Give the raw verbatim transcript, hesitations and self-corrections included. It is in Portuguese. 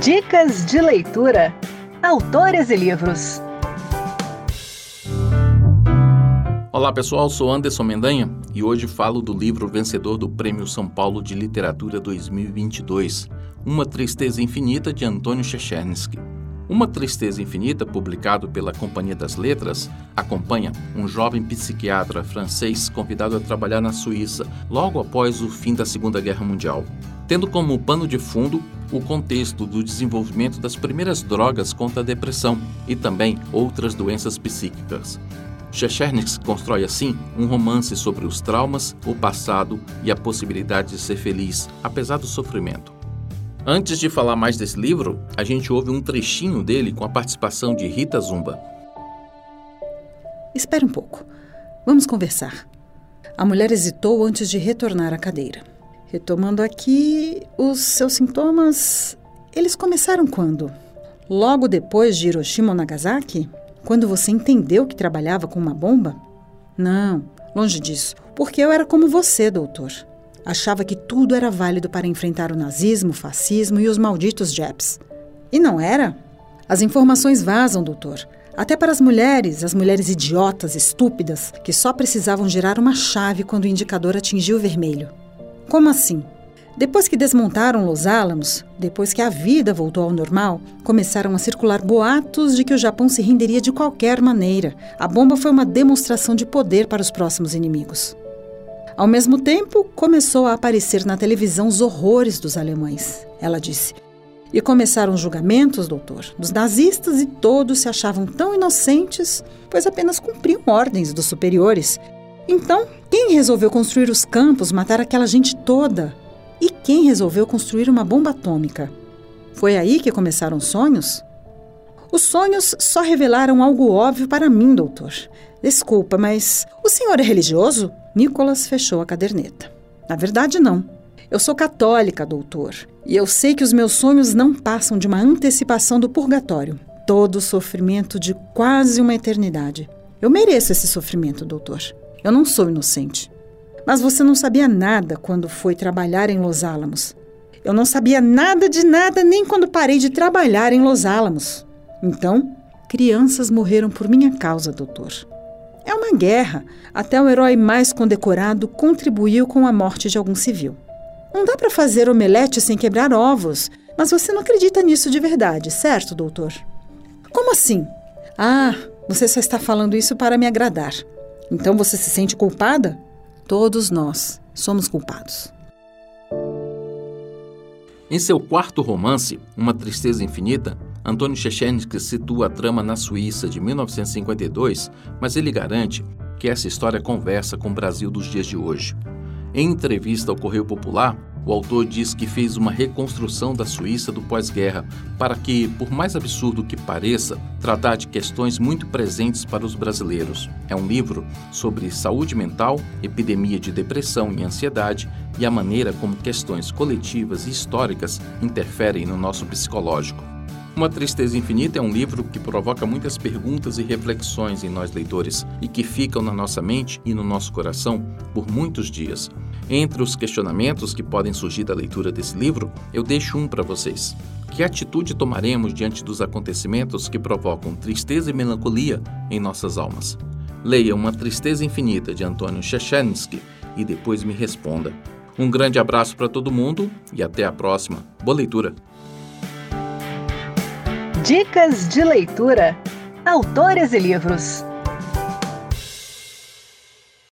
Dicas de leitura. Autores e livros. Olá pessoal, sou Anderson Mendanha e hoje falo do livro vencedor do Prêmio São Paulo de Literatura dois mil e vinte e dois, Uma Tristeza Infinita, de Antônio Chechernysky. Uma Tristeza Infinita, publicado pela Companhia das Letras, acompanha um jovem psiquiatra francês convidado a trabalhar na Suíça logo após o fim da Segunda Guerra Mundial, tendo como pano de fundo o contexto do desenvolvimento das primeiras drogas contra a depressão e também outras doenças psíquicas. Chechernysky constrói assim um romance sobre os traumas, o passado e a possibilidade de ser feliz, apesar do sofrimento. Antes de falar mais desse livro, a gente ouve um trechinho dele com a participação de Rita Zumba. Espere um pouco. Vamos conversar. A mulher hesitou antes de retornar à cadeira. Retomando aqui, os seus sintomas, eles começaram quando? Logo depois de Hiroshima ou Nagasaki? Quando você entendeu que trabalhava com uma bomba? Não, longe disso, porque eu era como você, doutor. Achava que tudo era válido para enfrentar o nazismo, o fascismo e os malditos Japs. E não era? As informações vazam, doutor. Até para as mulheres, as mulheres idiotas, estúpidas, que só precisavam girar uma chave quando o indicador atingiu o vermelho. Como assim? Depois que desmontaram Los Alamos, depois que a vida voltou ao normal, começaram a circular boatos de que o Japão se renderia de qualquer maneira. A bomba foi uma demonstração de poder para os próximos inimigos. Ao mesmo tempo, começou a aparecer na televisão os horrores dos alemães, ela disse. E começaram os julgamentos, doutor, dos nazistas, e todos se achavam tão inocentes, pois apenas cumpriam ordens dos superiores. Então, quem resolveu construir os campos, matar aquela gente toda? E quem resolveu construir uma bomba atômica? Foi aí que começaram os sonhos? Os sonhos só revelaram algo óbvio para mim, doutor. Desculpa, mas o senhor é religioso? Nicholas fechou a caderneta. Na verdade, não. Eu sou católica, doutor. E eu sei que os meus sonhos não passam de uma antecipação do purgatório. Todo o sofrimento de quase uma eternidade. Eu mereço esse sofrimento, doutor. Eu não sou inocente. Mas você não sabia nada quando foi trabalhar em Los Alamos. Eu não sabia nada de nada nem quando parei de trabalhar em Los Alamos. Então, crianças morreram por minha causa, doutor. É uma guerra. Até o herói mais condecorado contribuiu com a morte de algum civil. Não dá para fazer omelete sem quebrar ovos, mas você não acredita nisso de verdade, certo, doutor? Como assim? Ah, você só está falando isso para me agradar. Então você se sente culpada? Todos nós somos culpados. Em seu quarto romance, Uma Tristeza Infinita, Antônio Chechernysky situa a trama na Suíça de mil novecentos e cinquenta e dois, mas ele garante que essa história conversa com o Brasil dos dias de hoje. Em entrevista ao Correio Popular, o autor diz que fez uma reconstrução da Suíça do pós-guerra para que, por mais absurdo que pareça, tratar de questões muito presentes para os brasileiros. É um livro sobre saúde mental, epidemia de depressão e ansiedade e a maneira como questões coletivas e históricas interferem no nosso psicológico. Uma Tristeza Infinita é um livro que provoca muitas perguntas e reflexões em nós leitores e que ficam na nossa mente e no nosso coração por muitos dias. Entre os questionamentos que podem surgir da leitura desse livro, eu deixo um para vocês. Que atitude tomaremos diante dos acontecimentos que provocam tristeza e melancolia em nossas almas? Leia Uma Tristeza Infinita, de Antônio Chechernysky, e depois me responda. Um grande abraço para todo mundo e até a próxima. Boa leitura! Dicas de leitura. Autores e livros.